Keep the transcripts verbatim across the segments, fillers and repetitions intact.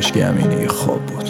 کاش که همین یه خواب بود.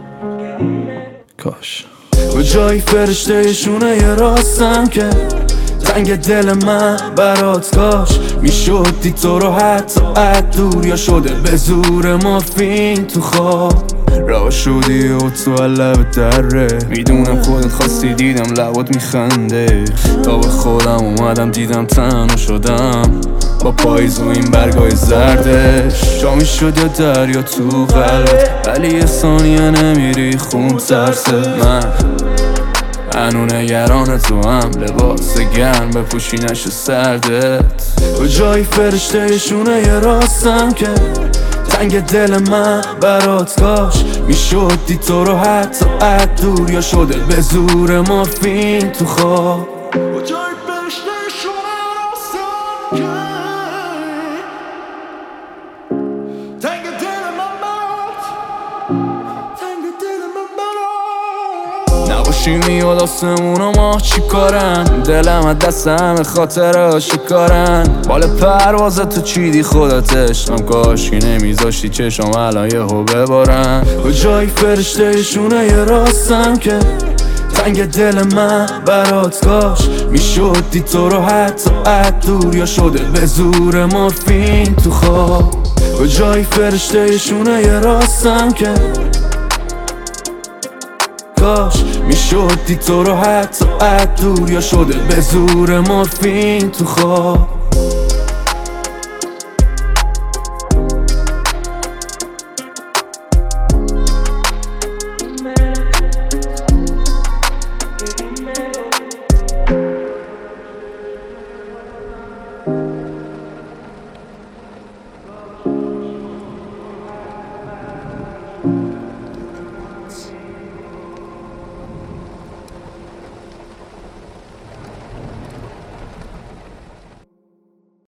کاش کجایی فرشتهشونه یه راستم که تنگ دل من برات کاش میشد دید تو رو حتی اد دور یا شده به زور مافین تو خواب راه شدی و تو لب دره میدونم خودت خواستی دیدم لبات میخنده تا به خودم اومدم دیدم تنها شدم با پاییز و این برگای زردش جا میشد یا دریا تو قلبت ولی یه ثانیه نمیری خون ترسه من هنو نگران تو هم لباس گرم بپوشی نشه سردت کجایی فرشتهشونه یه راستم که تنگ دل من برات کاش میشد دید تو رو حتی اد دور یا شده به زور مافین تو خواب کجایی فرشتهشونه یه راستم که تنگ دل من برات تنگ دل من برات نباشی میاد آسمون و ماه چی کارن دلم از دست همه خاطره شکارن بال پرواز تو چیدی خودت عشقم کاشی نمیذاشتی چشم الان یهو ببارن کجایی فرشتهشونه یه راستم که تنگ دل من برات کاش میشد دید تو رو حتی اد دور یا شده به زور مافین تو خواب کجایی فرشتهشونه یه راستم که کاش میشد دید تو رو حتی اد دور یا شده به زور مافین تو خواب